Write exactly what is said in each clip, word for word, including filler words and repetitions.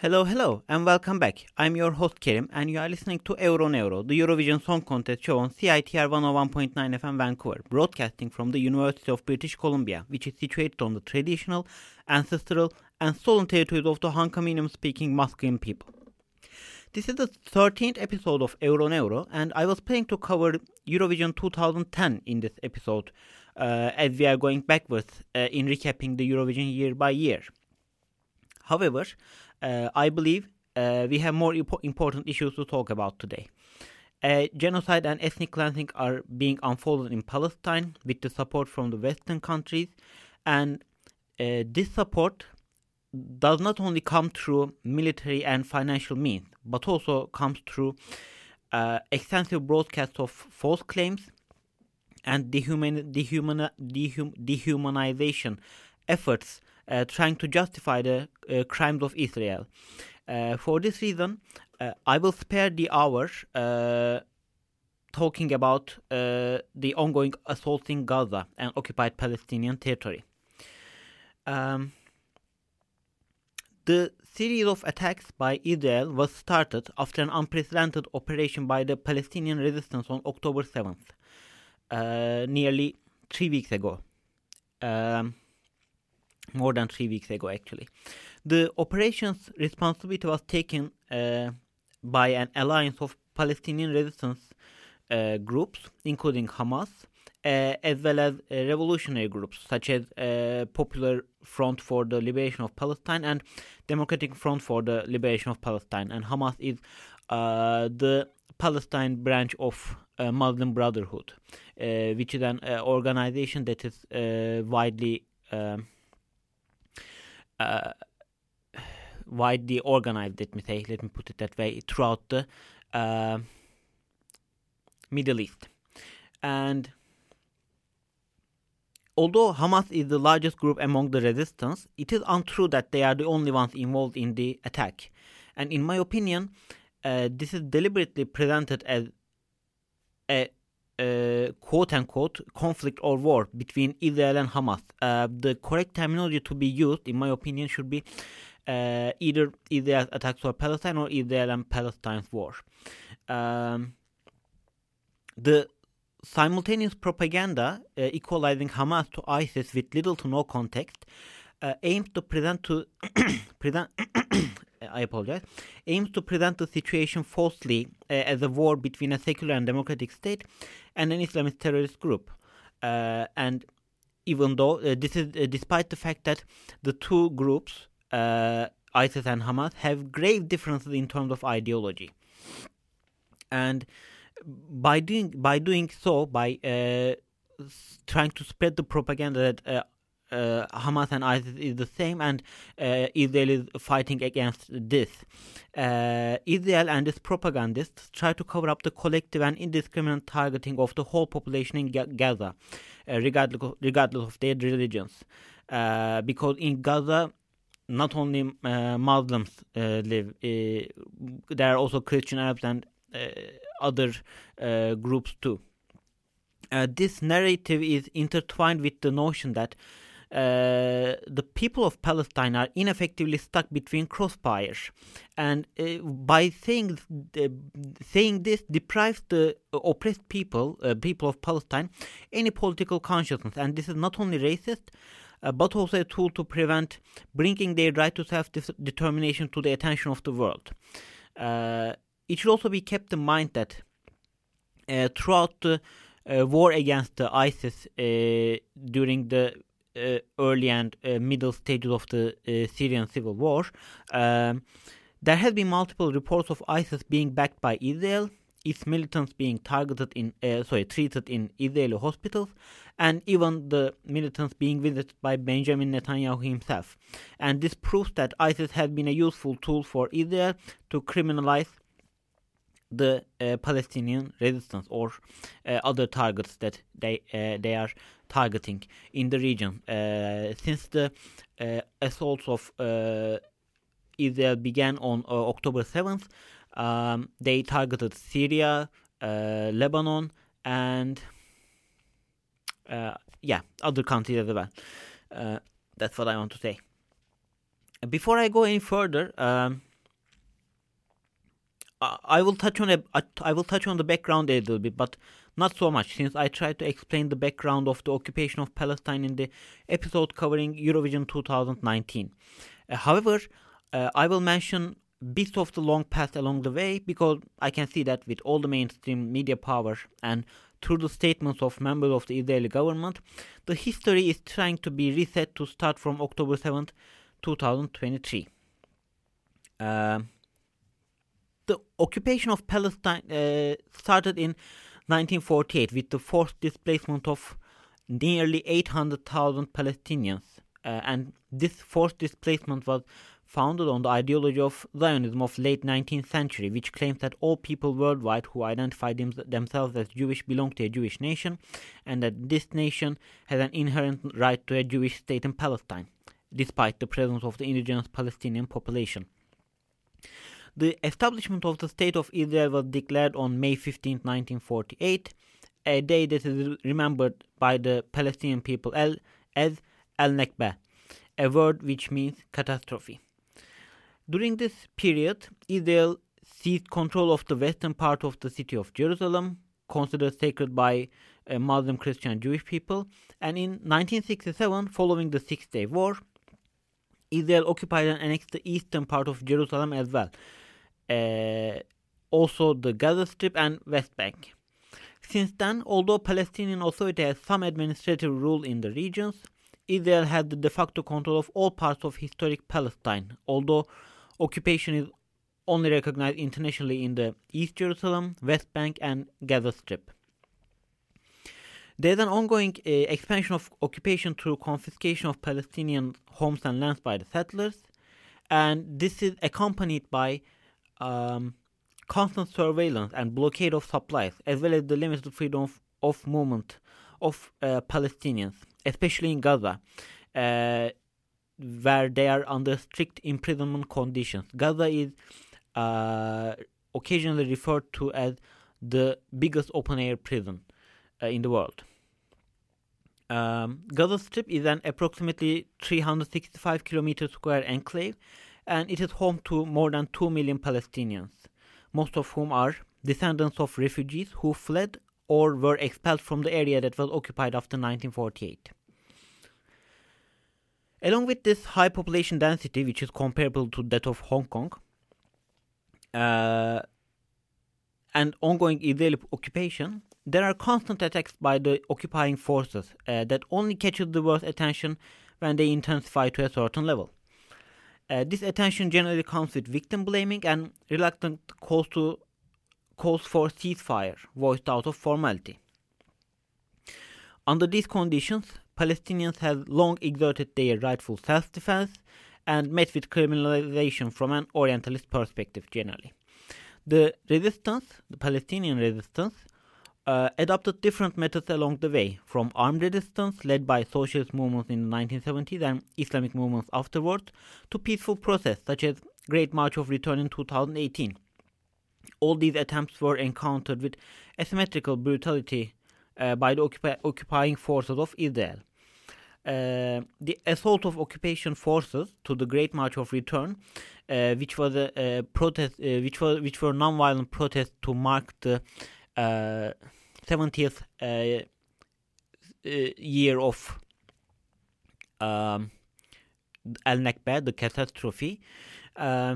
Hello, hello, and welcome back. I'm your host Kerim, and you are listening to Euroneuro, the Eurovision Song Contest show on C I T R one oh one point nine F M Vancouver, broadcasting from the University of British Columbia, which is situated on the traditional, ancestral, and stolen territories of the Hunkaminian-speaking Musqueam people. This is the thirteenth episode of Euroneuro, and I was planning to cover Eurovision twenty ten in this episode, uh, as we are going backwards uh, in recapping the Eurovision year by year. However, uh, I believe uh, we have more impo- important issues to talk about today. Uh, genocide and ethnic cleansing are being unfolded in Palestine with the support from the Western countries, and uh, this support does not only come through military and financial means, but also comes through uh, extensive broadcasts of false claims and dehuman- dehuman- dehum- dehumanization efforts uh, trying to justify the uh, crimes of Israel. Uh, for this reason, uh, I will spare the hour uh, talking about uh, the ongoing assaults in Gaza and occupied Palestinian territory. Um, The series of attacks by Israel was started after an unprecedented operation by the Palestinian resistance on October seventh, uh, nearly three weeks ago. Um, more than three weeks ago, actually. The operation's responsibility was taken uh, by an alliance of Palestinian resistance uh, groups, including Hamas, Uh, as well as uh, revolutionary groups such as uh, Popular Front for the Liberation of Palestine and Democratic Front for the Liberation of Palestine. And Hamas is uh, the Palestine branch of uh, Muslim Brotherhood, uh, which is an uh, organization that is uh, widely um, uh, widely organized. Let me say, let me put it that way, throughout the uh, Middle East. And although Hamas is the largest group among the resistance, it is untrue that they are the only ones involved in the attack. And in my opinion, uh, this is deliberately presented as a uh, quote-unquote conflict or war between Israel and Hamas. Uh, the correct terminology to be used, in my opinion, should be uh, either Israel's attacks on Palestine or Israel and Palestine's war. Um, the simultaneous propaganda uh, equalizing Hamas to ISIS with little to no context uh, aims to present to present I apologize aims to present the situation falsely uh, as a war between a secular and democratic state and an Islamist terrorist group. Uh, and even though uh, this is uh, despite the fact that the two groups, uh, ISIS and Hamas, have grave differences in terms of ideology. And by doing by doing so, by uh, trying to spread the propaganda that uh, uh, Hamas and ISIS is the same and uh, Israel is fighting against this, uh, Israel and its propagandists try to cover up the collective and indiscriminate targeting of the whole population in Ga- Gaza, uh, regardless of, regardless of their religions, uh, because in Gaza not only uh, Muslims uh, live, uh, there are also Christian Arabs and uh, other uh, groups too. Uh, this narrative is intertwined with the notion that uh, the people of Palestine are ineffectively stuck between crossfires, and uh, by saying uh, saying this deprives the oppressed people, uh, people of Palestine, any political consciousness, and this is not only racist, uh, but also a tool to prevent bringing their right to self-determination to the attention of the world. Uh, It should also be kept in mind that uh, throughout the uh, war against the ISIS uh, during the uh, early and uh, middle stages of the uh, Syrian civil war, um, there have been multiple reports of ISIS being backed by Israel, its militants being targeted in, uh, sorry, treated in Israeli hospitals, and even the militants being visited by Benjamin Netanyahu himself. And this proves that ISIS has been a useful tool for Israel to criminalize the uh, Palestinian resistance or uh, other targets that they uh, they are targeting in the region. Uh, since the uh, assaults of uh, Israel began on uh, October seventh, um, they targeted Syria, uh, Lebanon, and uh, yeah, other countries as well. Uh, that's what I want to say. Before I go any further, um, I will touch on a, I will touch on the background a little bit, but not so much, since I tried to explain the background of the occupation of Palestine in the episode covering Eurovision twenty nineteen. Uh, however, uh, I will mention bits of the long past along the way, because I can see that with all the mainstream media power and through the statements of members of the Israeli government, the history is trying to be reset to start from October seventh, twenty twenty-three. Uh, the occupation of Palestine uh, started in nineteen forty-eight with the forced displacement of nearly eight hundred thousand Palestinians, uh, and this forced displacement was founded on the ideology of Zionism of late nineteenth century, which claims that all people worldwide who identify them- themselves as Jewish belong to a Jewish nation, and that this nation has an inherent right to a Jewish state in Palestine, despite the presence of the indigenous Palestinian population. The establishment of the State of Israel was declared on May fifteenth, nineteen forty-eight, a day that is remembered by the Palestinian people as Al-Nakba, a word which means catastrophe. During this period, Israel seized control of the western part of the city of Jerusalem, considered sacred by uh, Muslim, Christian, Jewish people, and in nineteen sixty-seven, following the Six-Day War, Israel occupied and annexed the eastern part of Jerusalem as well, uh, also the Gaza Strip and West Bank. Since then, although Palestinian Authority has some administrative rule in the regions, Israel had the de facto control of all parts of historic Palestine, although occupation is only recognized internationally in the East Jerusalem, West Bank, and Gaza Strip. There is an ongoing uh, expansion of occupation through confiscation of Palestinian homes and lands by the settlers, and this is accompanied by um, constant surveillance and blockade of supplies, as well as the limited freedom of, of movement of uh, Palestinians, especially in Gaza, uh, where they are under strict imprisonment conditions. Gaza is uh, occasionally referred to as the biggest open-air prison uh, in the world. Um, Gaza Strip is an approximately three hundred sixty-five kilometer square enclave, and it is home to more than two million Palestinians, most of whom are descendants of refugees who fled or were expelled from the area that was occupied after nineteen forty-eight. Along with this high population density, which is comparable to that of Hong Kong, uh, and ongoing Israeli occupation, there are constant attacks by the occupying forces uh, that only catches the world's attention when they intensify to a certain level. Uh, this attention generally comes with victim blaming and reluctant calls to calls for ceasefire, voiced out of formality. Under these conditions, Palestinians have long exerted their rightful self-defense and met with criminalization from an Orientalist perspective generally. The resistance, the Palestinian resistance, uh, adopted different methods along the way, from armed resistance led by socialist movements in the nineteen seventies and Islamic movements afterwards, to peaceful protests such as Great March of Return in two thousand eighteen. All these attempts were encountered with asymmetrical brutality uh, by the occupi- occupying forces of Israel. Uh, the assault of occupation forces to the Great March of Return, uh, which was a, a protest, uh, which was which were non-violent protests to mark the uh, seventieth uh, uh, year of um, Al-Nakba, the catastrophe, uh,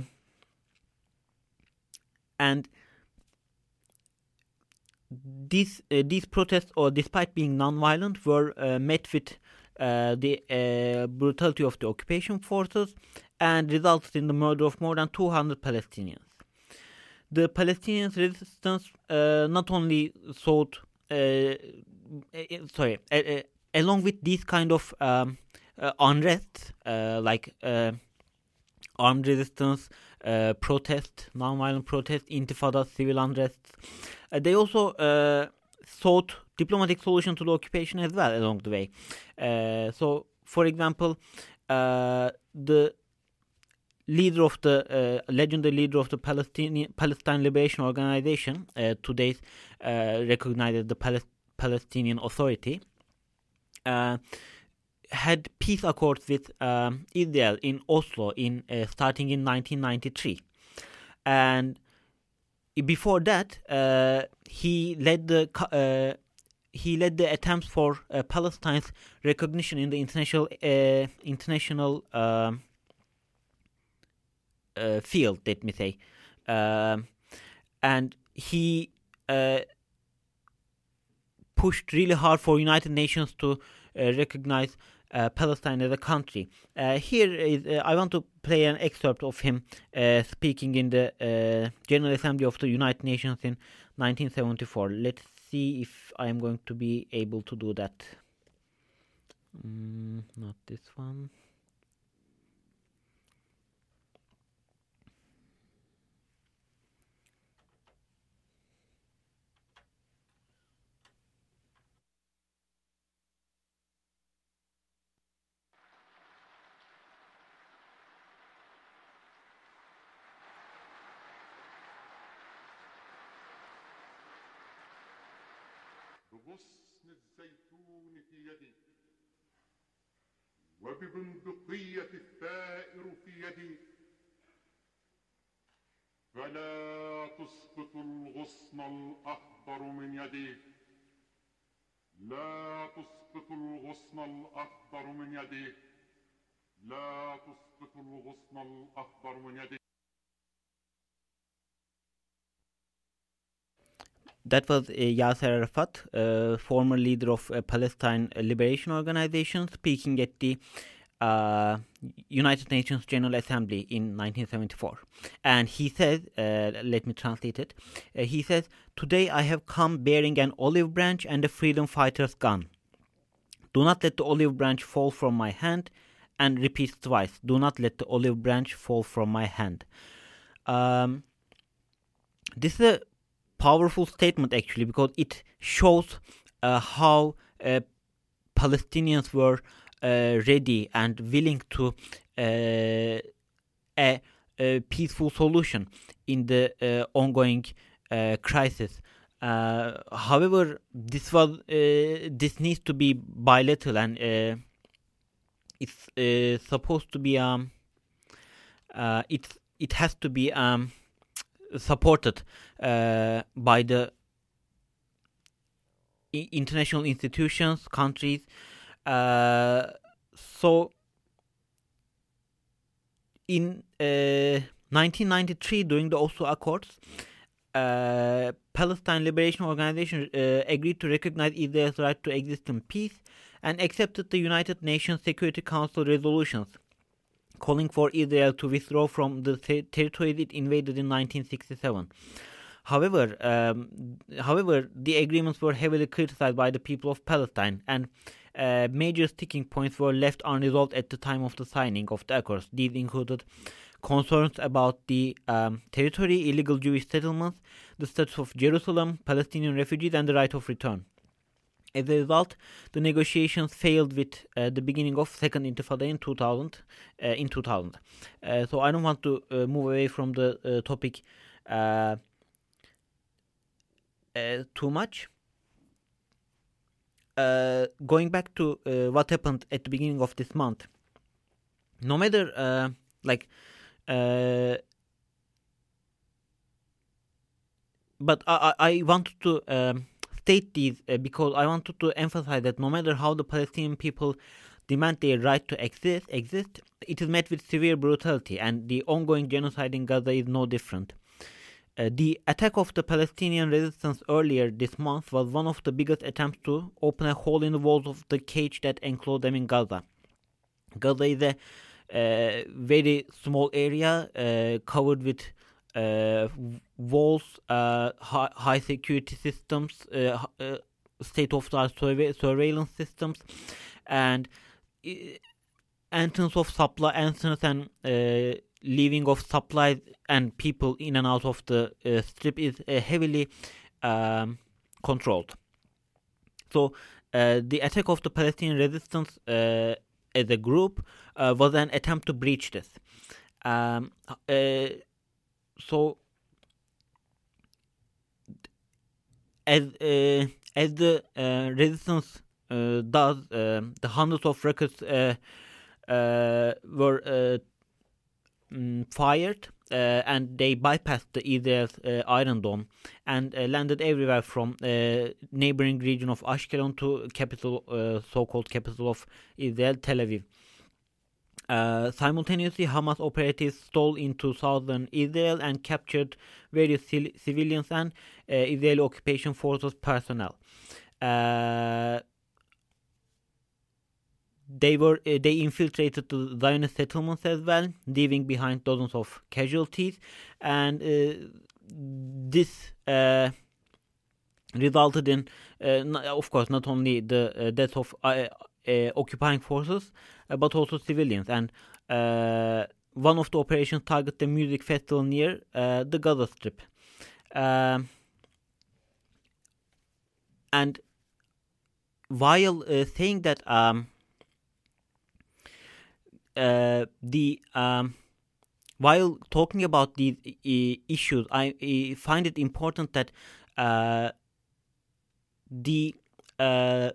and these uh, these protests, or despite being non-violent, were uh, met with uh, the uh, brutality of the occupation forces and resulted in the murder of more than two hundred Palestinians. The Palestinian resistance uh, not only sought, uh, sorry, uh, uh, along with these kind of um, uh, unrest, uh, like uh, armed resistance, uh, protest, non-violent protest, intifada, civil unrest, uh, they also uh, sought diplomatic solution to the occupation as well along the way. Uh, so, for example, uh, the leader of the uh, legendary leader of the Palestinian Palestine Liberation Organization, uh, today uh, recognized as the Pal- Palestinian Authority, uh, had peace accords with um, Israel in Oslo in uh, starting in nineteen ninety-three, and before that, uh, he led the uh, he led the attempts for uh, Palestine's recognition in the international uh, international uh, uh, field. Let me say, uh, and he uh, pushed really hard for United Nations to uh, recognize uh, Palestine as a country. Uh, here is uh, I want to play an excerpt of him uh, speaking in the uh, General Assembly of the United Nations in nineteen seventy-four. Let's see if I am going to be able to do that. Mm, not this one. بغصن الزيتون في يدي وببندقية الثائر في يدي فلا تسقط الغصن الأخضر من يدي لا تسقط الغصن الأخضر من يدي لا تسقط الغصن الأخضر من يدي. That was uh, Yasser Arafat, uh, former leader of uh, Palestine Liberation Organization, speaking at the uh, United Nations General Assembly in nineteen seventy-four. And he says, uh, let me translate it, uh, he says, "Today I have come bearing an olive branch and a freedom fighter's gun. Do not let the olive branch fall from my hand," and repeats twice, "Do not let the olive branch fall from my hand." Um, this is a powerful statement actually, because it shows uh, how uh, Palestinians were uh, ready and willing to uh, a, a peaceful solution in the uh, ongoing uh, crisis. Uh, however, this was uh, this needs to be bilateral, and uh, it's uh, supposed to be um uh, it's it has to be um supported uh, by the I- international institutions, countries. Uh, so in uh, nineteen ninety-three, during the Oslo Accords, uh, Palestine Liberation Organization uh, agreed to recognize Israel's right to exist in peace and accepted the United Nations Security Council resolutions calling for Israel to withdraw from the ter- territories it invaded in nineteen sixty-seven. However, um, however, the agreements were heavily criticized by the people of Palestine, and uh, major sticking points were left unresolved at the time of the signing of the accords. These included concerns about the um, territory, illegal Jewish settlements, the status of Jerusalem, Palestinian refugees, and the right of return. As a result, the negotiations failed with uh, the beginning of Second Intifada in two thousand. Uh, in two thousand, uh, so I don't want to uh, move away from the uh, topic uh, uh, too much. Uh, going back to uh, what happened at the beginning of this month, no matter uh, like, uh, but I I, I wanted to. Um, state these uh, because I wanted to emphasize that no matter how the Palestinian people demand their right to exist, exist, it is met with severe brutality, and the ongoing genocide in Gaza is no different. Uh, the attack of the Palestinian resistance earlier this month was one of the biggest attempts to open a hole in the walls of the cage that enclosed them in Gaza. Gaza is a uh, very small area uh, covered with uh, walls, uh, high, high security systems, uh, uh, state-of-the-art surve- surveillance systems, and uh, entrance of supply, entrance and uh, leaving of supplies and people in and out of the uh, strip is uh, heavily um, controlled. So uh, the attack of the Palestinian resistance uh, as a group uh, was an attempt to breach this. Um, uh, so as uh, as the uh, resistance uh, does, uh, the hundreds of records uh, uh, were uh, um, fired, uh, and they bypassed the Israel's uh, Iron Dome and uh, landed everywhere from uh, neighboring region of Ashkelon to capital, uh, so-called capital of Israel, Tel Aviv. Uh, simultaneously, Hamas operatives stole into southern Israel and captured various civilians and uh, Israeli occupation forces personnel. Uh, they were uh, they infiltrated the Zionist settlements as well, leaving behind dozens of casualties, and uh, this uh, resulted in, uh, of course, not only the uh, death of uh, uh, occupying forces, uh, but also civilians. And uh, one of the operations targeted the music festival near uh, the Gaza Strip. Um, and while uh, saying that um, uh, the um, while talking about these uh, issues, I uh, find it important that uh, the uh,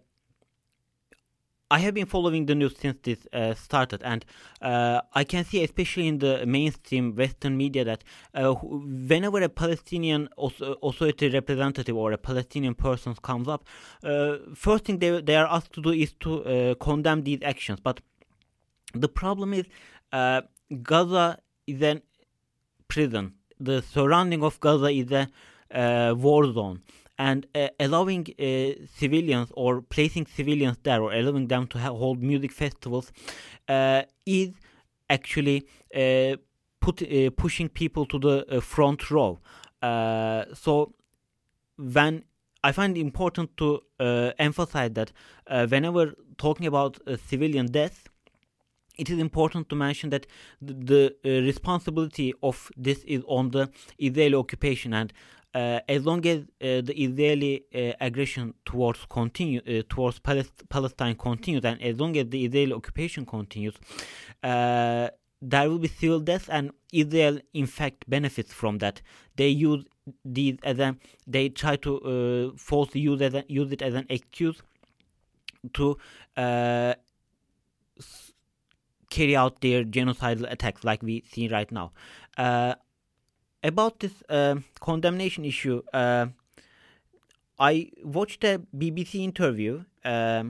I have been following the news since this uh, started, and uh, I can see, especially in the mainstream Western media, that uh, whenever a Palestinian authority representative or a Palestinian person comes up, uh, first thing they, they are asked to do is to uh, condemn these actions. But the problem is, uh, Gaza is a prison. The surrounding of Gaza is a uh, war zone. And uh, allowing uh, civilians or placing civilians there or allowing them to have, hold music festivals uh, is actually uh, put, uh, pushing people to the uh, front row. Uh, so when I find it important to uh, emphasize that uh, whenever talking about uh, civilian deaths, it is important to mention that the, the uh, responsibility of this is on the Israeli occupation, and Uh, as long as uh, the Israeli uh, aggression towards continue uh, towards Palest- Palestine continues, and as long as the Israeli occupation continues, uh, there will be civil deaths, and Israel, in fact, benefits from that. They use these as a they try to uh, falsely use as a, use it as an excuse to uh, s- carry out their genocidal attacks, like we see right now. Uh, About this uh, condemnation issue, uh, I watched a B B C interview um,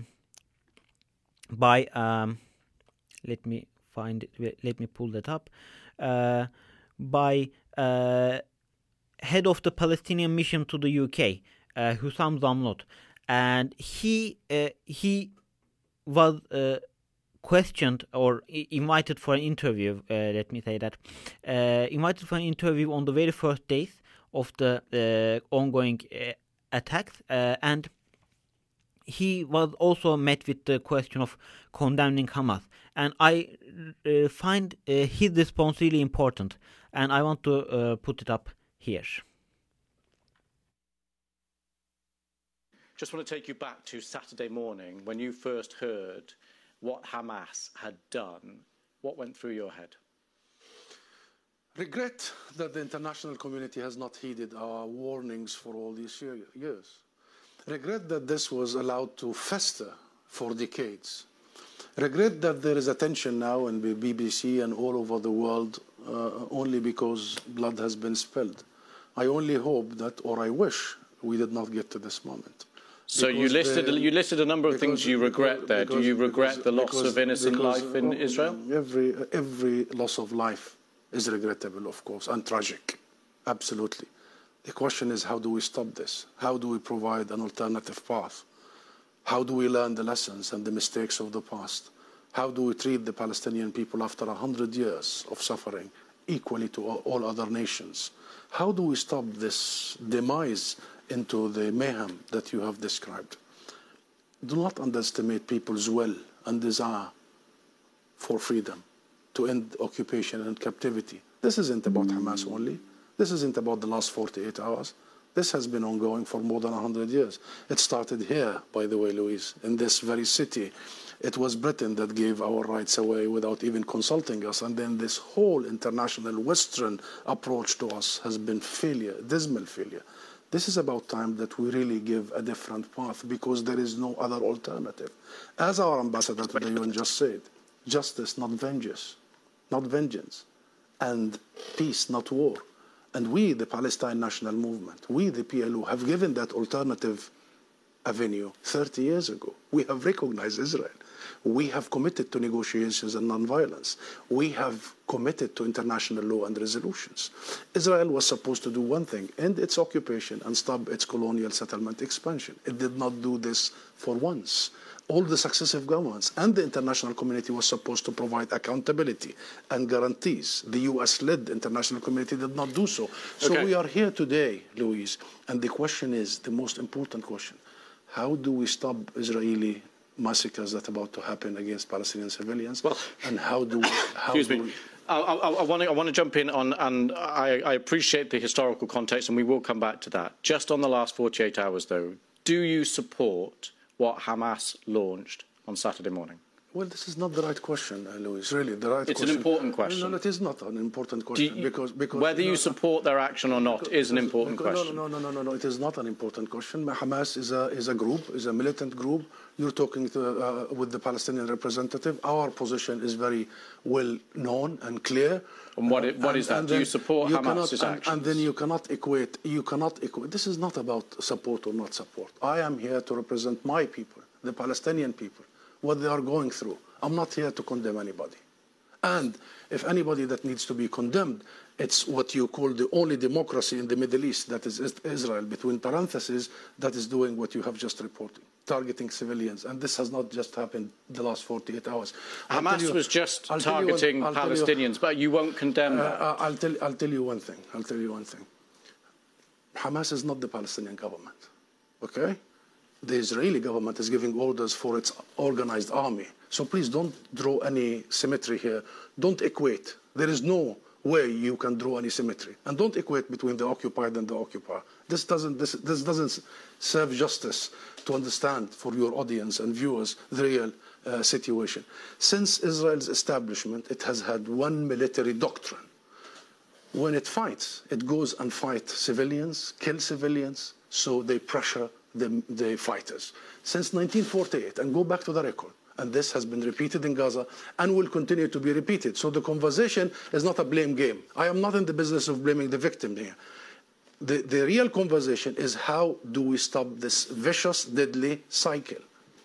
by, um, let me find it, let me pull that up, uh, by uh, head of the Palestinian mission to the U K, uh, Hussam Zamlot, and he uh, he was uh, questioned or invited for an interview, uh, let me say that, uh, invited for an interview on the very first days of the uh, ongoing uh, attacks, uh, and he was also met with the question of condemning Hamas. And I uh, find uh, his response really important, and I want to uh, put it up here. Just want to take you back to Saturday morning when you first heard what Hamas had done. What went through your head? Regret that the international community has not heeded our warnings for all these years. Regret that this was allowed to fester for decades. Regret that there is attention now in the B B C and all over the world uh, only because blood has been spilled. I only hope that, or I wish, we did not get to this moment. So you listed the, you listed a number of because, things you regret because, there. because, Do you regret because, the loss because, of innocent because, life in uh, Israel? Every every loss of life is regrettable, of course, and tragic. Absolutely. The question is, how do we stop this? How do we provide an alternative path? How do we learn the lessons and the mistakes of the past? How do we treat the Palestinian people after a hundred years of suffering equally to all other nations? How do we stop this demise into the mayhem that you have described? Do not underestimate people's will and desire for freedom, to end occupation and captivity. This isn't about Hamas only. This isn't about the last forty-eight hours. This has been ongoing for more than one hundred years. It started here, by the way, Louise, in this very city. It was Britain that gave our rights away without even consulting us. And then this whole international Western approach to us has been failure, dismal failure. This is about time that we really give a different path, because there is no other alternative. As our ambassador to the U N just said, justice, not vengeance, not vengeance. and peace, not war. And we, the Palestine National Movement, we, the P L O, have given that alternative avenue thirty years ago. We have recognized Israel. We have committed to negotiations and nonviolence. We have committed to international law and resolutions. Israel was supposed to do one thing, end its occupation and stop its colonial settlement expansion. It did not do this for once. All the successive governments and the international community was supposed to provide accountability and guarantees. The U S-led international community did not do so. So okay. we are here today, Louise, and the question is, the most important question, how do we stop Israeli massacres that are about to happen against Palestinian civilians? Well, and how do we... How excuse do me. We, I, I, I, want to, I want to jump in on, and I, I appreciate the historical context, and we will come back to that. Just on the last forty-eight hours, though, do you support what Hamas launched on Saturday morning? Well, this is not the right question, uh, Louis. Really, the right it's question. an important question. No, no, it is not an important question you, because, because whether you no, support their action or not because, is an important because, question. No, no, no, no, no, no. It is not an important question. Hamas is a is a group, is a militant group. You're talking to, uh, with the Palestinian representative. Our position is very well known and clear. And what, it, what and, is that? Do you support you Hamas's cannot, actions? And, and then you cannot equate. You cannot equate. This is not about support or not support. I am here to represent my people, the Palestinian people, what they are going through. I'm not here to condemn anybody. And if anybody that needs to be condemned, it's what you call the only democracy in the Middle East, that is Israel, between parentheses, that is doing what you have just reported, targeting civilians. And this has not just happened the last forty-eight hours. Hamas you, was just I'll targeting one, Palestinians, you, but you won't condemn uh, that. Uh, I'll, tell, I'll tell you one thing. I'll tell you one thing. Hamas is not the Palestinian government, okay? The Israeli government is giving orders for its organized army. So please don't draw any symmetry here. Don't equate. There is no way you can draw any symmetry. And don't equate between the occupied and the occupier. This doesn't, this, this doesn't serve justice to understand for your audience and viewers the real uh, situation. Since Israel's establishment, it has had one military doctrine. When it fights, it goes and fights civilians, kills civilians, so they pressure the, the fighters. Since nineteen forty-eight, and go back to the record, and this has been repeated in Gaza and will continue to be repeated. So the conversation is not a blame game. I am not in the business of blaming the victim here. The, the real conversation is how do we stop this vicious, deadly cycle?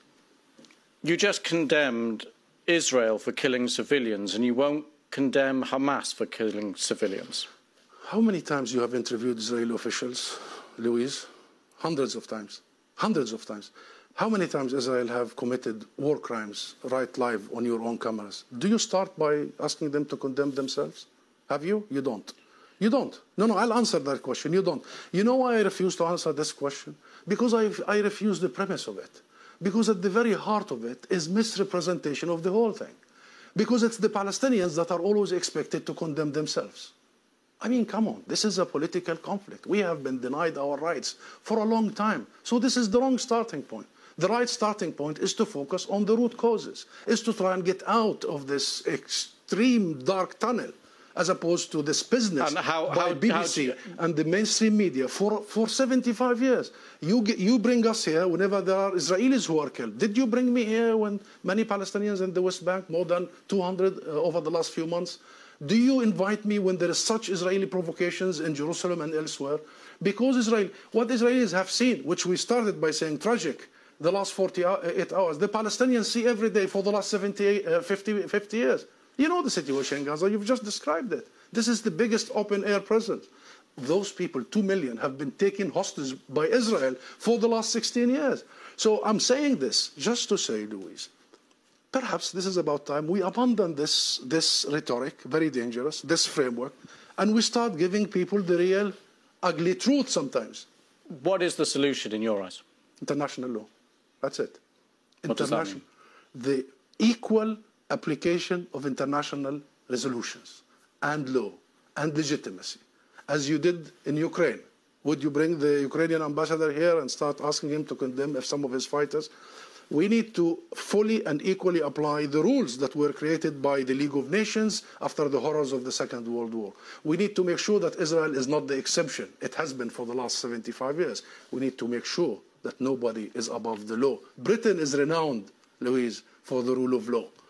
You just condemned Israel for killing civilians, and you won't condemn Hamas for killing civilians. How many times you have interviewed Israeli officials, Louise? Hundreds of times. Hundreds of times. How many times Israel have committed war crimes right live on your own cameras? Do you start by asking them to condemn themselves? Have you? You don't. You don't. No, no, I'll answer that question. You don't. You know why I refuse to answer this question? Because I, I refuse the premise of it. Because at the very heart of it is misrepresentation of the whole thing. Because it's the Palestinians that are always expected to condemn themselves. I mean, come on, this is a political conflict. We have been denied our rights for a long time. So this is the wrong starting point. The right starting point is to focus on the root causes, is to try and get out of this extreme dark tunnel, as opposed to this business and how, by how, B B C how you... and the mainstream media for, for seventy-five years. You, get, you bring us here whenever there are Israelis who are killed. Did you bring me here when many Palestinians in the West Bank, more than two hundred uh, over the last few months? Do you invite me when there is such Israeli provocations in Jerusalem and elsewhere? Because Israel, what Israelis have seen, which we started by saying tragic, the last forty-eight hours, the Palestinians see every day for the last seventy, uh, fifty, fifty years. You know the situation in Gaza, you've just described it. This is the biggest open-air prison. Those people, two million, have been taken hostage by Israel for the last sixteen years. So I'm saying this just to say, Louise, perhaps this is about time we abandon this, this rhetoric, very dangerous, this framework, and we start giving people the real ugly truth sometimes. What is the solution in your eyes? International law. That's it. What does that mean? The equal application of international resolutions and law and legitimacy, as you did in Ukraine. Would you bring the Ukrainian ambassador here and start asking him to condemn if some of his fighters? We need to fully and equally apply the rules that were created by the League of Nations after the horrors of the Second World War. We need to make sure that Israel is not the exception. It has been for the last seventy-five years. We need to make sure that nobody is above the law. Britain is renowned, Louise, for the rule of law.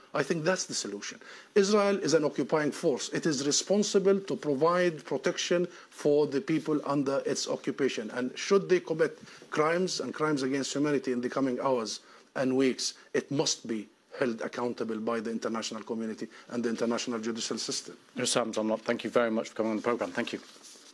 I think that's the solution. Israel is an occupying force. It is responsible to provide protection for the people under its occupation. And should they commit crimes and crimes against humanity in the coming hours and weeks, it must be held accountable by the international community and the international judicial system. Hussam Zamlot, thank you very much for coming on the programme. Thank you.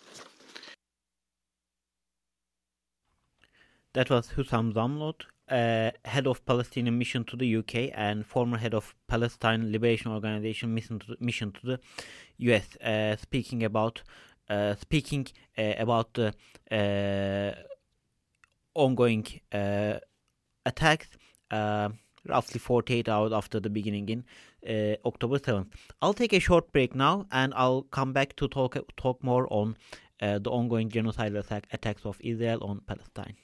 That was Hussam Zamlot, uh, head of Palestinian mission to the U K and former head of Palestine Liberation Organization mission to the, mission to the U S, uh, speaking about uh, speaking uh, about the uh, ongoing uh, attacks. Uh, roughly forty-eight hours after the beginning in uh, October seventh. I'll take a short break now, and I'll come back to talk talk more on uh, the ongoing genocidal attack, attacks of Israel on Palestine.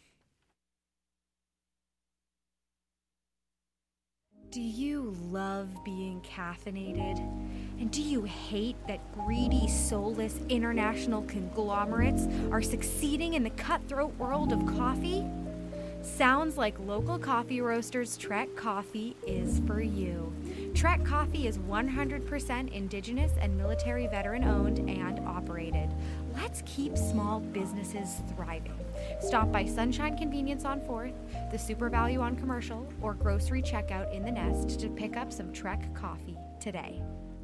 Do you love being caffeinated? And do you hate that greedy, soulless international conglomerates are succeeding in the cutthroat world of coffee? Sounds like local coffee roasters Trek Coffee is for you. Trek Coffee is one hundred percent indigenous and military veteran owned and operated. Let's keep small businesses thriving. Stop by Sunshine Convenience on fourth, the Super Value on Commercial, or grocery checkout in the Nest to pick up some Trek Coffee today.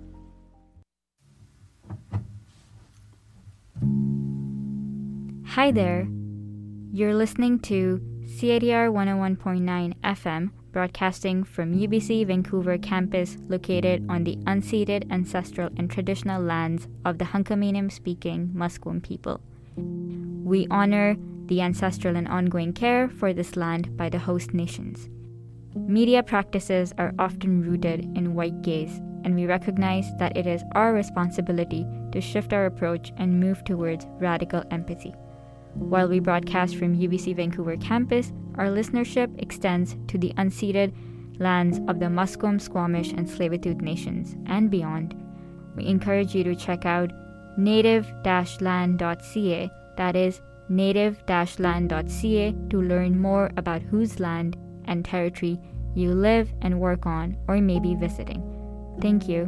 Hi there. You're listening to C I T R one oh one point nine F M, broadcasting from U B C Vancouver campus located on the unceded ancestral and traditional lands of the Hunkaminam-speaking Musqueam people. We honor the ancestral and ongoing care for this land by the host nations. Media practices are often rooted in white gaze, and we recognize that it is our responsibility to shift our approach and move towards radical empathy. While we broadcast from U B C Vancouver campus, our listenership extends to the unceded lands of the Musqueam, Squamish, and Tsleil-Waututh nations and beyond. We encourage you to check out native dash land dot c a, that is native dash land dot c a, to learn more about whose land and territory you live and work on or may be visiting. Thank you.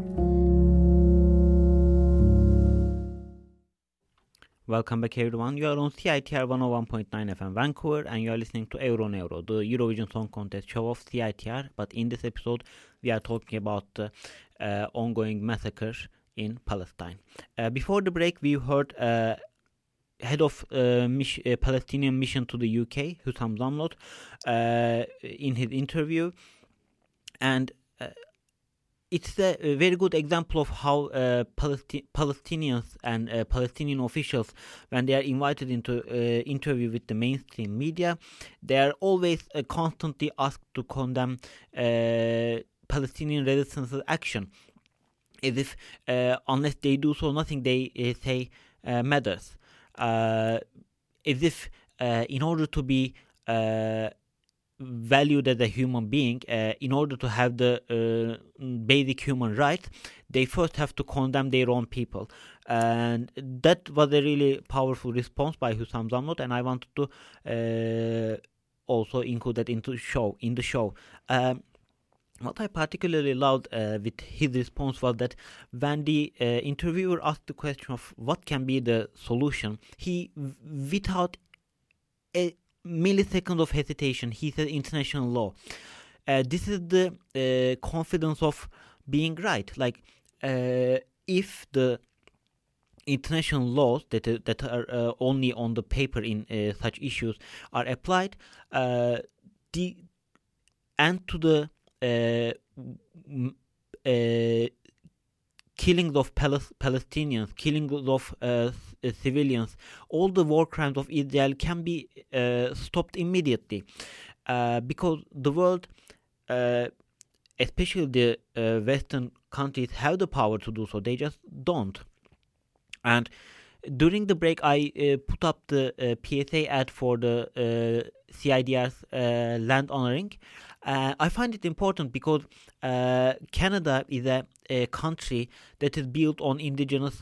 Welcome back, everyone. You are on C I T R one oh one point nine F M Vancouver, and you are listening to Euro Neuro, the Eurovision Song Contest show of C I T R. But in this episode, we are talking about the uh, ongoing massacre in Palestine. Uh, before the break, we heard uh, head of uh, mis- uh, Palestinian mission to the U K, Hussam Zamlot, uh, in his interview, and uh, it's a, a very good example of how uh, Palesti- Palestinians and uh, Palestinian officials, when they are invited into uh, interview with the mainstream media, they are always uh, constantly asked to condemn uh, Palestinian resistance's action, as if uh, unless they do so, nothing they uh, say uh, matters. Uh, as if uh, in order to be uh, valued as a human being, uh, in order to have the uh, basic human rights, they first have to condemn their own people. And that was a really powerful response by Hussam Zamlot, and I wanted to uh, also include that into show in the show. Um, What I particularly loved uh, with his response was that when the uh, interviewer asked the question of what can be the solution, he, without a millisecond of hesitation, he said international law. Uh, this is the uh, confidence of being right. Like, uh, if the international laws that uh, that are uh, only on the paper in uh, such issues are applied, uh, the end to the Uh, uh, killings of Palis- Palestinians, killings of uh, c- civilians, all the war crimes of Israel can be uh, stopped immediately, uh, because the world, uh, especially the uh, Western countries, have the power to do so. They just don't. And during the break, I uh, put up the uh, P S A ad for the uh, C I D R's uh, land honoring. Uh, I find it important because uh, Canada is a, a country that is built on indigenous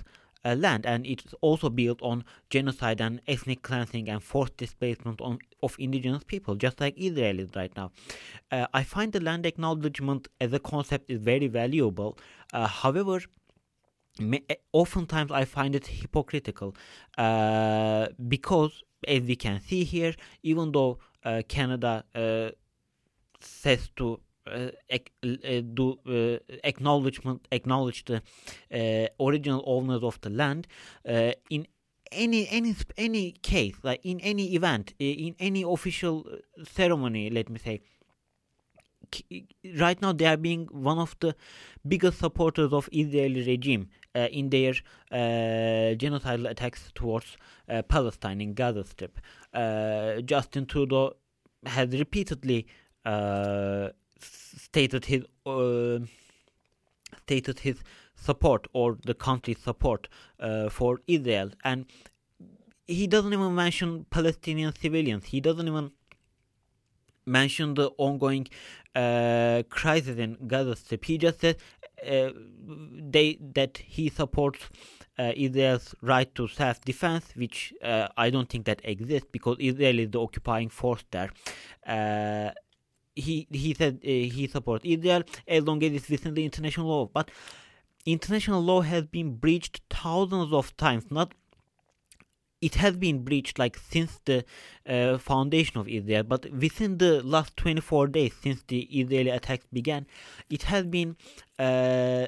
uh, land, and it's also built on genocide and ethnic cleansing and forced displacement on, of indigenous people, just like Israel is right now. Uh, I find the land acknowledgement as a concept is very valuable. Uh, however, oftentimes I find it hypocritical uh, because, as we can see here, even though uh, Canada uh, says to uh, ec- uh, do uh, acknowledgement acknowledge the uh, original owners of the land, uh, in any any any case, like in any event, in any official ceremony, let me say, right now they are being one of the biggest supporters of Israeli regime uh, in their uh, genocidal attacks towards uh, Palestine in Gaza Strip. Uh, Justin Trudeau has repeatedly uh, stated his uh, stated his support, or the country's support uh, for Israel, and he doesn't even mention Palestinian civilians. He doesn't even mention the ongoing uh, crisis in Gaza Strip. He just said uh, they that he supports uh, Israel's right to self-defense, which uh, I don't think that exists, because Israel is the occupying force there. Uh, he he said uh, he supports Israel as long as it's within the international law, but international law has been breached thousands of times. Not It has been breached like since the uh, foundation of Israel, but within the last twenty-four days since the Israeli attacks began, it has been uh,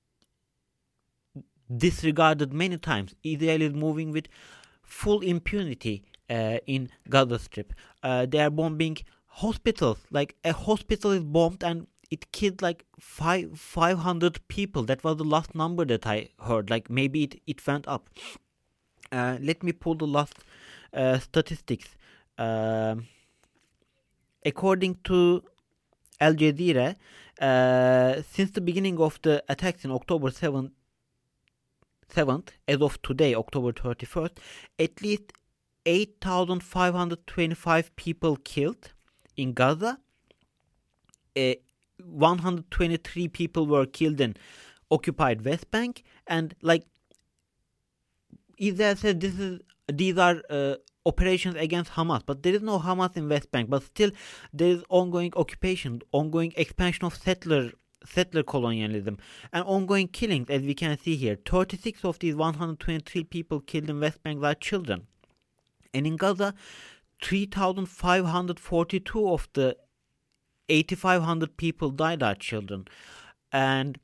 disregarded many times. Israel is moving with full impunity uh, in Gaza Strip. Uh, they are bombing hospitals. Like a hospital is bombed and it killed like five five hundred people. That was the last number that I heard. Like maybe it, it went up. Uh, let me pull the last uh, statistics. Uh, according to Al Jazeera, uh, since the beginning of the attacks in October seventh, as of today, October thirty-first, at least eight thousand five hundred twenty-five people killed in Gaza. Uh, one hundred twenty-three people were killed in occupied West Bank, and like Israel says this is these are uh, operations against Hamas, but there is no Hamas in West Bank. But still, there is ongoing occupation, ongoing expansion of settler settler colonialism, and ongoing killings, as we can see here. thirty-six of these one hundred twenty-three people killed in West Bank are children, and in Gaza, three thousand five hundred forty-two of the eight thousand five hundred people died are children, and.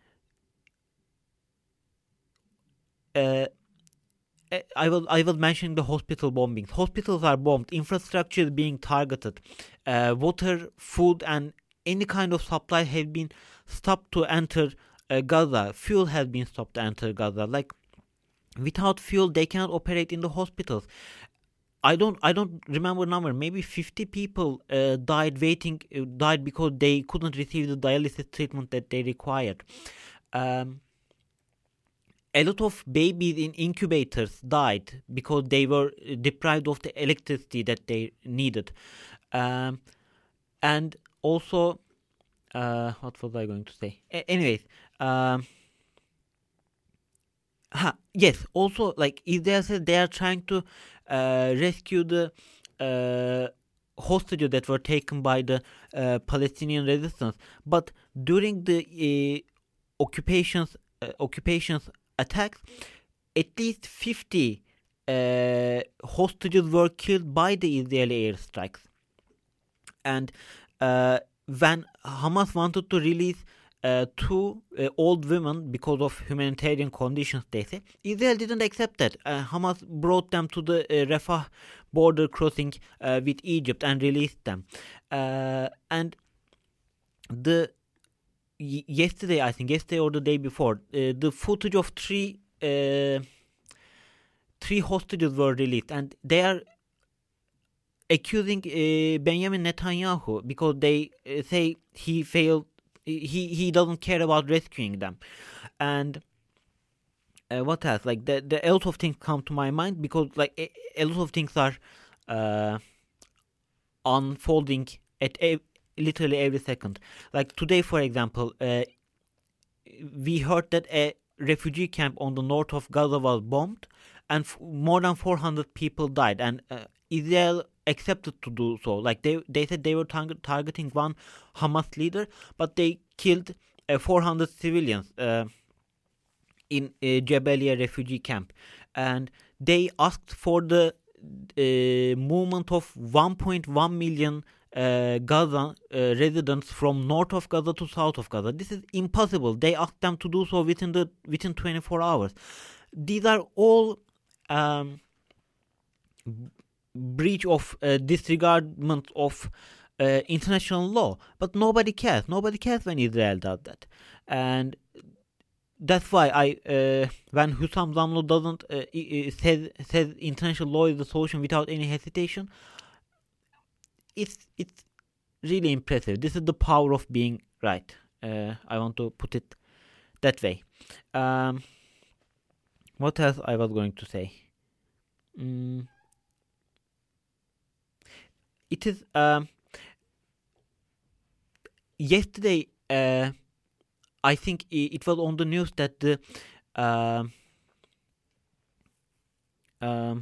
Uh, I will I will mention the hospital bombings. Hospitals are bombed, infrastructure is being targeted, uh, water, food, and any kind of supply have been stopped to enter uh, Gaza. Fuel has been stopped to enter Gaza. Like without fuel, they cannot operate in the hospitals. I don't I don't remember number. Maybe fifty people uh, died waiting uh, died because they couldn't receive the dialysis treatment that they required. Um, A lot of babies in incubators died because they were deprived of the electricity that they needed. Um, and also, uh, what was I going to say? A- anyways, um, ha, yes, also, like Israel said, they are trying to uh, rescue the uh, hostages that were taken by the uh, Palestinian resistance. But during the uh, occupations, uh, occupations, attacks, at least fifty uh, hostages were killed by the Israeli airstrikes. And uh, when Hamas wanted to release uh, two uh, old women because of humanitarian conditions, they say, Israel didn't accept that. Uh, Hamas brought them to the uh, Rafah border crossing uh, with Egypt and released them. Uh, and the Yesterday, I think, yesterday or the day before, uh, the footage of three uh, three hostages were released, and they are accusing uh, Benjamin Netanyahu because they uh, say he failed, he he doesn't care about rescuing them, and uh, what else? Like the the a lot of things come to my mind because like a, a lot of things are uh, unfolding at a literally every second. Like today, for example, uh, we heard that a refugee camp on the north of Gaza was bombed, and f- more than four hundred people died. And uh, Israel accepted to do so. Like they, they said they were tar- targeting one Hamas leader, but they killed uh, four hundred civilians uh, in uh, Jabalia refugee camp, and they asked for the uh, movement of one point one million uh, Gaza uh, residents from north of Gaza to south of Gaza. This is impossible. They asked them to do so within the within twenty-four hours. These are all um, breach of uh, disregardment of uh, international law, but nobody cares. Nobody cares when Israel does that, and that's why I, uh, when Hussam Zamlo doesn't uh, says says international law is the solution without any hesitation, it's it's really impressive. This is the power of being right. Uh, I want to put it that way. Um, what else I was going to say? Mm. It is um, yesterday. Uh, I think it was on the news that the uh, um,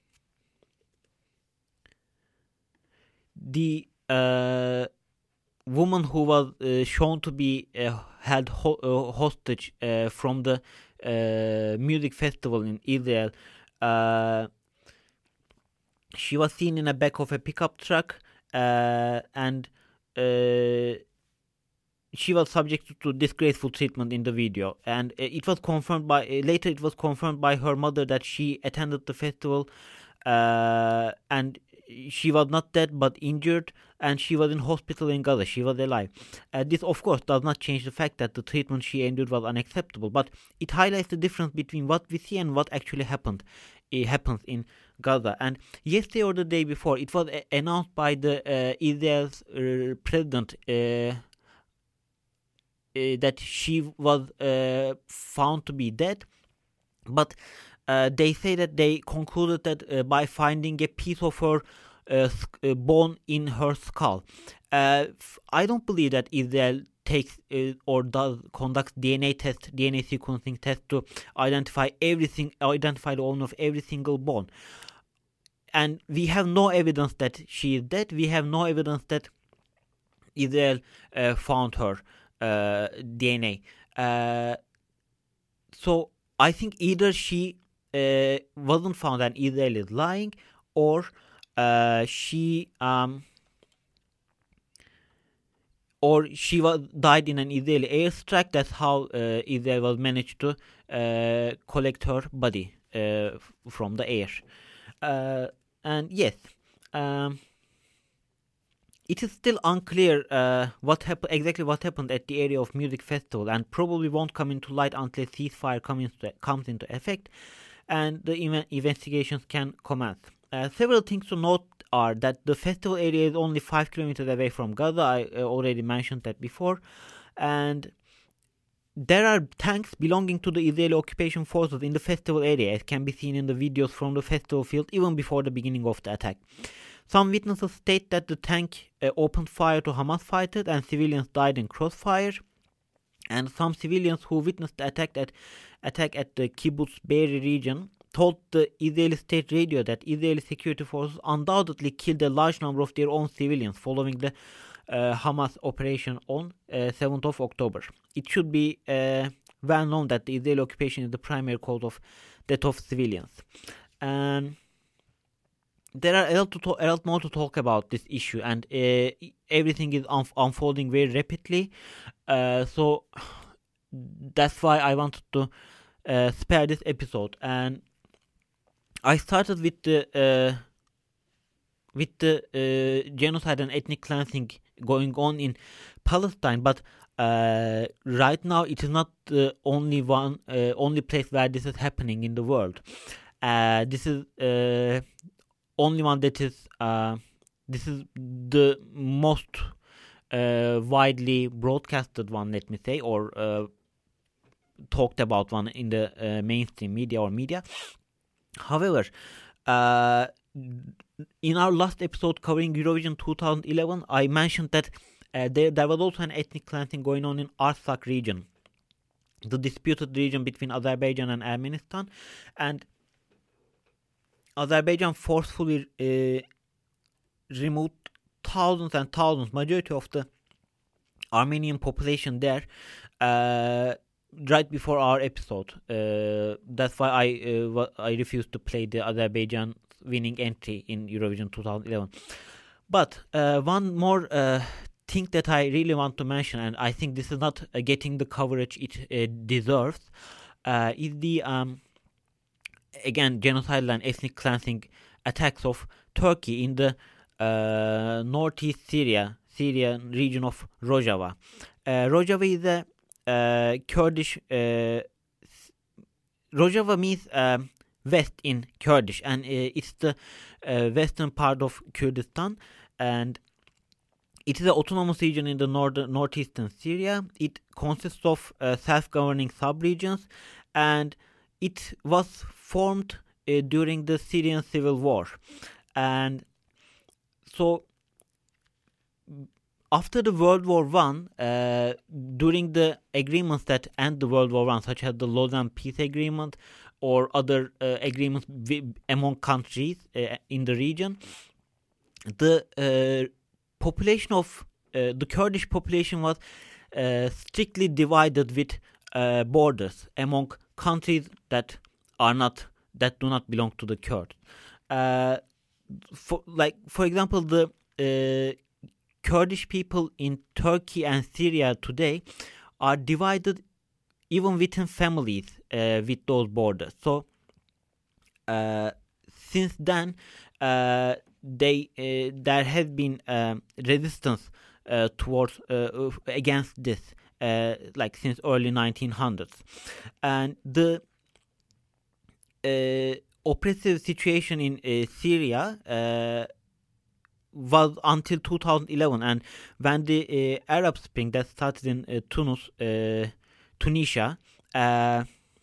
the uh, woman who was uh, shown to be uh, held ho- uh, hostage uh, from the uh, music festival in Israel, uh, she was seen in the back of a pickup truck, uh, and uh, she was subjected to disgraceful treatment in the video, and it was confirmed by uh, later it was confirmed by her mother that she attended the festival, uh, and she was not dead but injured, and she was in hospital in Gaza. She was alive. Uh, this of course does not change the fact that the treatment she endured was unacceptable, but it highlights the difference between what we see and what actually happened it happens in Gaza. And yesterday or the day before, it was uh, announced by the uh, Israel's uh, president uh, Uh, that she was uh, found to be dead, but uh, they say that they concluded that uh, by finding a piece of her uh, sk- uh, bone in her skull. Uh, f- I don't believe that Israel takes uh, or does conducts D N A test, D N A sequencing test to identify everything, identify the owner of every single bone. And we have no evidence that she is dead. We have no evidence that Israel uh, found her Uh, D N A. Uh, so I think either she uh, wasn't found and Israel is lying, or uh, she um, or she was died in an Israeli airstrike. That's how uh, Israel was managed to uh, collect her body uh, from the air. Uh, and yes. Um, It is still unclear uh, what hap- exactly what happened at the area of music festival, and probably won't come into light until a ceasefire come into, comes into effect and the in- investigations can commence. Uh, several things to note are that the festival area is only five kilometers away from Gaza. I uh, already mentioned that before, and there are tanks belonging to the Israeli occupation forces in the festival area, as can be seen in the videos from the festival field even before the beginning of the attack. Some witnesses state that the tank uh, opened fire to Hamas fighters and civilians died in crossfire. And some civilians who witnessed the attack at, attack at the Kibbutz Be'eri region told the Israeli state radio that Israeli security forces undoubtedly killed a large number of their own civilians following the uh, Hamas operation on uh, seventh of October. It should be uh, well known that the Israeli occupation is the primary cause of death of civilians. And there are a lot, to talk, a lot more to talk about this issue, and uh, everything is un- unfolding very rapidly. Uh, so that's why I wanted to uh, spare this episode. And I started with the uh, with the uh, genocide and ethnic cleansing going on in Palestine, but uh, right now it is not the only one, uh, only place where this is happening in the world. Uh, this is uh, only one that is uh, this is the most uh, widely broadcasted one, let me say, or uh, talked about one in the uh, mainstream media or media. However, uh, in our last episode covering Eurovision twenty eleven, I mentioned that uh, there, there was also an ethnic cleansing going on in Artsakh region. the disputed region between Azerbaijan and Armenian, and Azerbaijan forcefully uh, removed thousands and thousands, majority of the Armenian population there, uh, right before our episode. Uh, that's why I uh, I refused to play the Azerbaijan winning entry in Eurovision twenty eleven. But uh, one more uh, thing that I really want to mention, and I think this is not uh, getting the coverage it uh, deserves, uh, is the um, again genocidal and ethnic cleansing attacks of Turkey in the uh, northeast Syria Syrian region of Rojava. Uh, Rojava is a uh, Kurdish. Uh, Rojava means uh, west in Kurdish, and uh, it's the uh, western part of Kurdistan, and it is an autonomous region in the northern northeastern Syria. It consists of uh, self-governing sub-regions, and it was formed uh, during the Syrian civil war. And so after the World War One, uh, during the agreements that end the World War One, such as the Lausanne Peace Agreement or other uh, agreements w- among countries uh, in the region, the uh, population of uh, the Kurdish population was uh, strictly divided with uh, borders among countries that are not that do not belong to the Kurds. Uh, for like for example, the uh, Kurdish people in Turkey and Syria today are divided even within families uh, with those borders. So uh, since then, uh, they uh, there has been uh, resistance uh, towards uh, against this, uh, like since early nineteen hundreds, and the uh, oppressive situation in uh, Syria Uh, was until two thousand eleven, and when the uh, Arab Spring that started in uh, Tunis, uh, Tunisia, uh,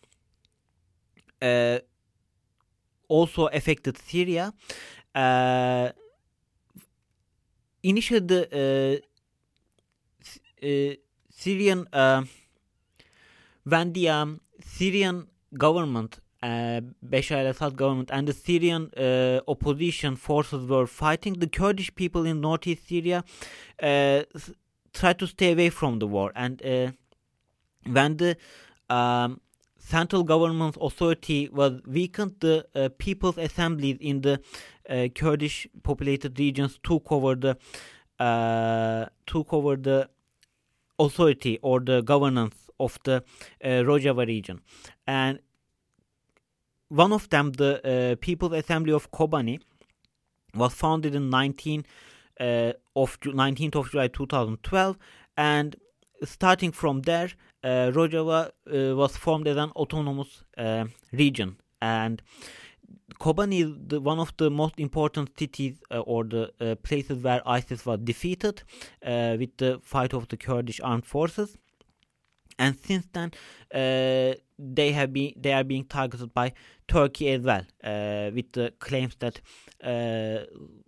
uh, also affected Syria. Uh, initially, the uh, uh, Syrian, uh, when the um, Syrian government, Uh, Bashar al-Assad government and the Syrian uh, opposition forces were fighting, the Kurdish people in northeast Syria uh, tried to stay away from the war. And uh, when the um, central government authority was weakened, the uh, people's assemblies in the uh, Kurdish populated regions took over the uh, took over the authority or the governance of the uh, Rojava region. And one of them, the uh, People's Assembly of Kobani, was founded in nineteenth of July two thousand twelve, and starting from there, uh, Rojava uh, was formed as an autonomous uh, region. And Kobani is the, one of the most important cities uh, or the uh, places where ISIS was defeated uh, with the fight of the Kurdish armed forces. And since then, uh, they have been they are being targeted by Turkey as well, uh, with the claims that uh,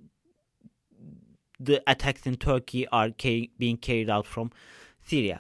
the attacks in Turkey are ca- being carried out from Syria.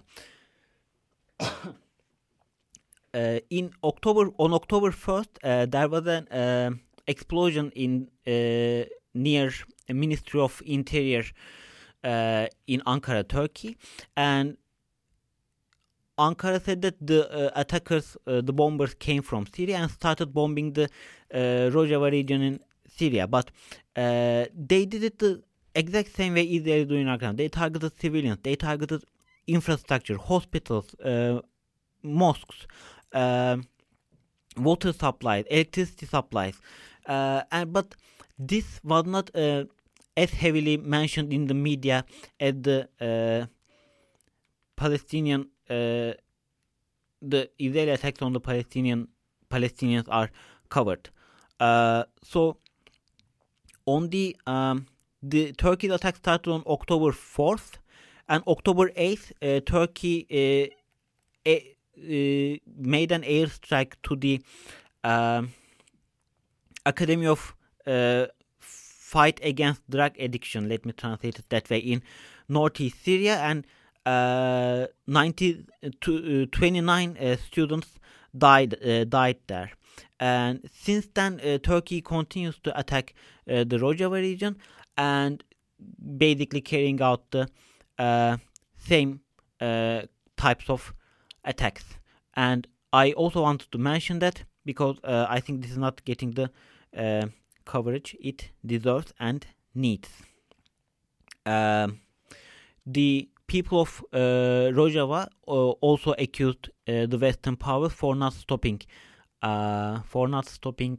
uh, in October, on October first, uh, there was an uh, explosion in uh, near the Ministry of Interior uh, in Ankara, Turkey, and Ankara said that the uh, attackers, uh, the bombers, came from Syria and started bombing the uh, Rojava region in Syria. But uh, they did it the exact same way Israel is doing in Ukraine. They targeted civilians, they targeted infrastructure, hospitals, uh, mosques, uh, water supplies, electricity supplies. Uh, and but this was not uh, as heavily mentioned in the media as the uh, Palestinian. Uh, the Israeli attacks on the Palestinian Palestinians are covered. Uh, so on the um, the Turkey's attack started on October fourth, and October eighth, uh, Turkey uh, a, uh, made an airstrike to the um, Academy of uh, Fight Against Drug Addiction. Let me translate it that way, in northeast Syria, and uh, ninety, uh, twenty-nine uh, students died uh, died there. And since then, uh, Turkey continues to attack uh, the Rojava region and basically carrying out the uh, same uh, types of attacks. And I also wanted to mention that because uh, I think this is not getting the uh, coverage it deserves and needs. Uh, the people of uh, Rojava uh, also accused uh, the Western powers for not stopping Uh, for not stopping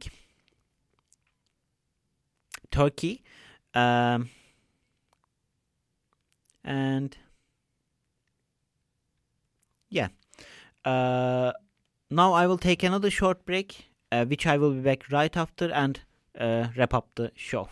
Turkey, um, and yeah. Uh, now I will take another short break, uh, which I will be back right after and uh, wrap up the show.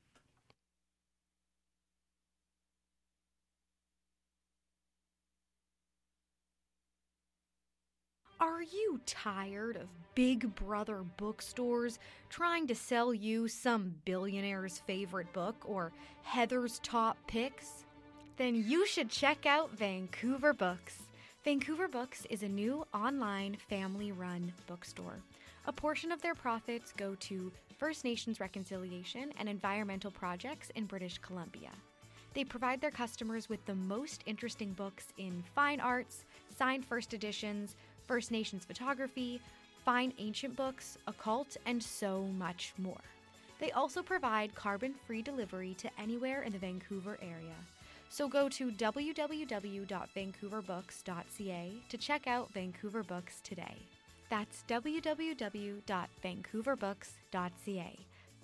Are you tired of Big Brother bookstores trying to sell you some billionaire's favorite book or Heather's top picks? Then you should check out Vancouver Books. Vancouver Books is a new online family-run bookstore. A portion of their profits go to First Nations reconciliation and environmental projects in British Columbia. They provide their customers with the most interesting books in fine arts, signed first editions, First Nations photography, fine ancient books, occult, and so much more. They also provide carbon-free delivery to anywhere in the Vancouver area. So go to w w w dot vancouver books dot c a to check out Vancouver Books today. That's w w w dot vancouver books dot c a.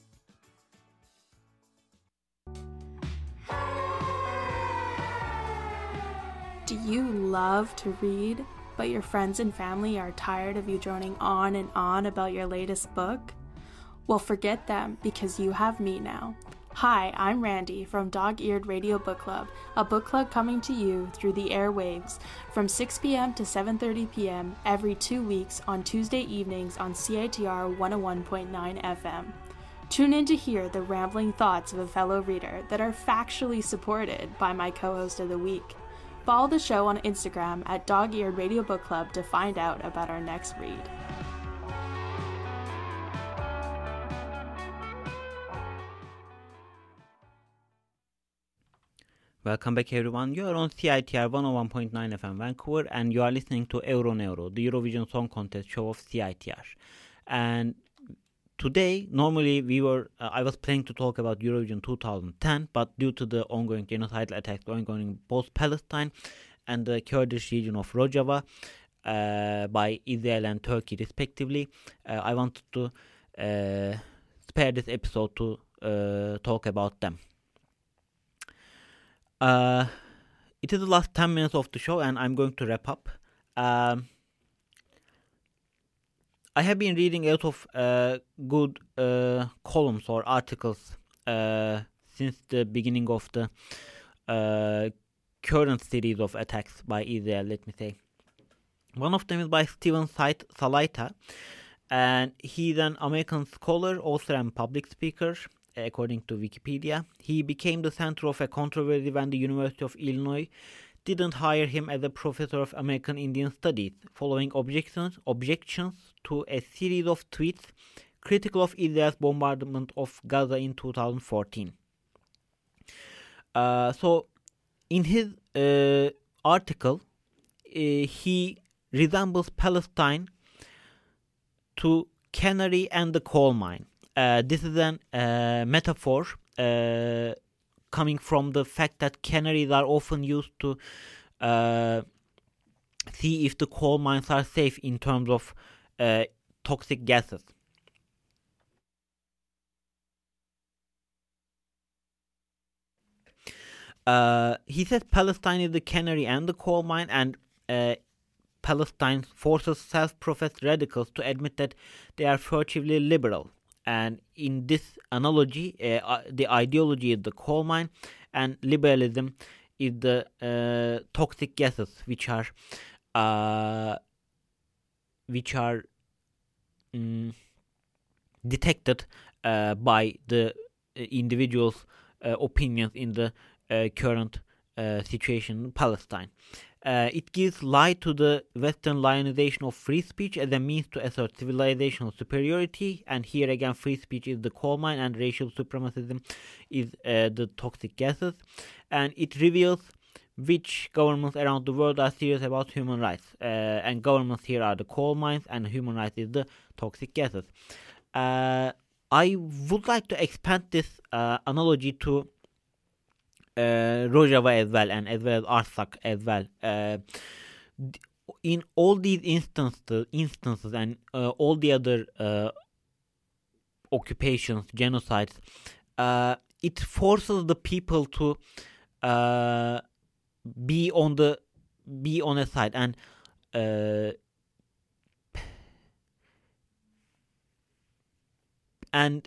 Do you love to read, but your friends and family are tired of you droning on and on about your latest book? Well, forget them, because you have me now. Hi, I'm Randy from Dog-Eared Radio Book Club, a book club coming to you through the airwaves from six p.m. to seven thirty p.m. every two weeks on Tuesday evenings on C I T R one oh one point nine F M. Tune in to hear the rambling thoughts of a fellow reader that are factually supported by my co-host of the week. Follow the show on Instagram at Dog-Eared Radio Book Club to find out about our next read. Welcome back, everyone. You are on C I T R one oh one point nine F M Vancouver, and you are listening to Euro Neuro, the Eurovision Song Contest show of C I T R. And today, normally we were, uh, I was planning to talk about Eurovision two thousand ten, but due to the ongoing genocidal attacks going on in both Palestine and the Kurdish region of Rojava uh, by Israel and Turkey respectively, uh, I wanted to uh, spare this episode to uh, talk about them. Uh, it is the last ten minutes of the show and I'm going to wrap up. Um, I have been reading a lot of uh, good uh, columns or articles uh, since the beginning of the uh, current series of attacks by Israel, let me say. One of them is by Steven Salaita, and he's an American scholar, author, and public speaker, according to Wikipedia. He became the center of a controversy when the University of Illinois didn't hire him as a professor of American Indian Studies, following objections objections to a series of tweets critical of Israel's bombardment of Gaza in two thousand fourteen. Uh, so, in his uh, article, uh, he resembles Palestine to canary and the coal mine. Uh, this is a uh, metaphor uh, coming from the fact that canaries are often used to uh, see if the coal mines are safe in terms of uh, toxic gases. Uh, he says Palestine is the canary and the coal mine, and uh, Palestine forces self-professed radicals to admit that they are furtively liberal. And in this analogy, uh, uh, the ideology is the coal mine, and liberalism is the uh, toxic gases, which are uh, which are um, detected uh, by the individual's uh, opinions in the uh, current uh, situation in Palestine. Uh, it gives light to the Western lionization of free speech as a means to assert civilizational superiority, and here again free speech is the coal mine and racial supremacism is uh, the toxic gases, and it reveals which governments around the world are serious about human rights, uh, and governments here are the coal mines and human rights is the toxic gases. Uh, I would like to expand this uh, analogy to Uh, Rojava as well, and as well as Artsakh as well. Uh, in all these instances, instances, and uh, all the other uh, occupations, genocides, uh, it forces the people to uh, be on the be on a side, and uh, and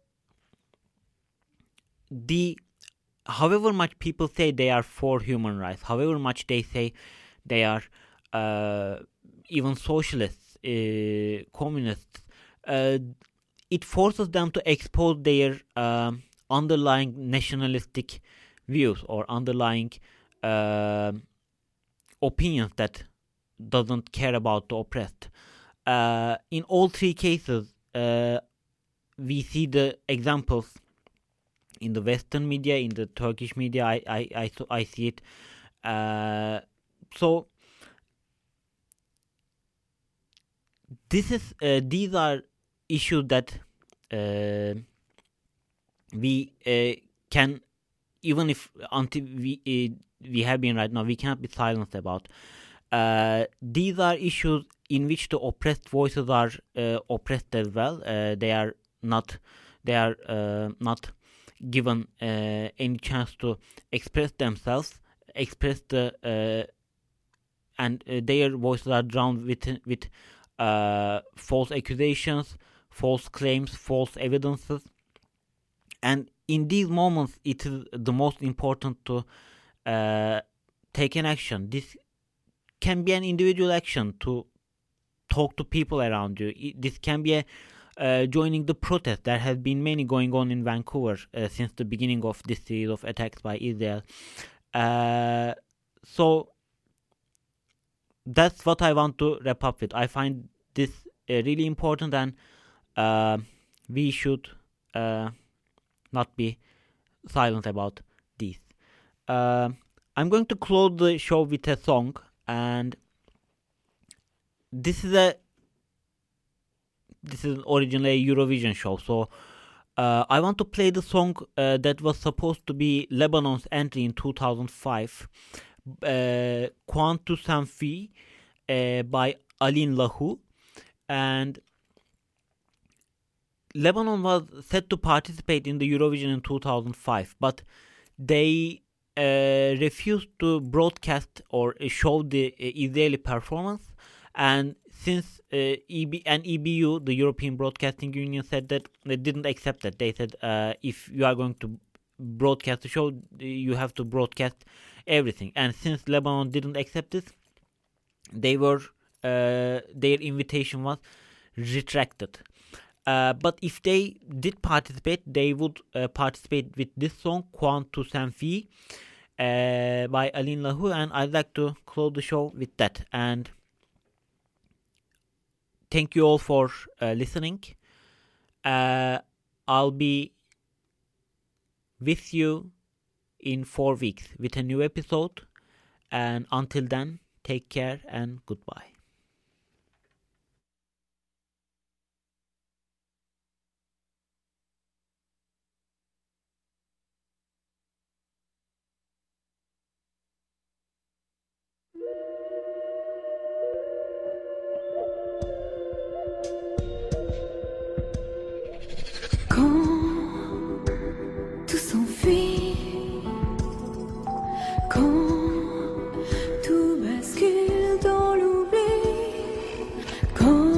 the. However much people say they are for human rights, however much they say they are uh, even socialists, uh, communists, uh, it forces them to expose their uh, underlying nationalistic views or underlying uh, opinions that doesn't care about the oppressed. Uh, in all three cases, uh, we see the examples in the Western media, in the Turkish media. I I I, I see it. Uh, so this is uh, these are issues that uh, we uh, can, even if until we uh, we have been right now, we cannot be silenced about. Uh, these are issues in which the oppressed voices are uh, oppressed as well. Uh, they are not. They are uh, not. given uh, any chance to express themselves, express the uh, and uh, their voices are drowned with with uh, false accusations, false claims, false evidences, and in these moments it is the most important to uh, take an action. This can be an individual action to talk to people around you. This can be a Uh, joining the protest. There have been many going on in Vancouver uh, since the beginning of this series of attacks by Israel. Uh, so that's what I want to wrap up with. I find this uh, really important, and uh, we should uh, not be silent about this. Uh, I'm going to close the show with a song, and this is a This is originally a Eurovision show, so uh, I want to play the song uh, that was supposed to be Lebanon's entry in two thousand five, uh, Quand tu s'enfuis, uh, by Aline Lahu, and Lebanon was set to participate in the Eurovision in two thousand five, but they uh, refused to broadcast or show the uh, Israeli performance, and since uh, E B and E B U, the European Broadcasting Union, said that they didn't accept that. They said uh, if you are going to broadcast the show, you have to broadcast everything. And since Lebanon didn't accept this, they were uh, their invitation was retracted. Uh, but if they did participate, they would uh, participate with this song, Quand tu s'enfuis, uh, by Aline Lahu, and I'd like to close the show with that. And thank you all for uh, listening. Uh, I'll be with you in four weeks with a new episode. And until then, take care and goodbye. Quand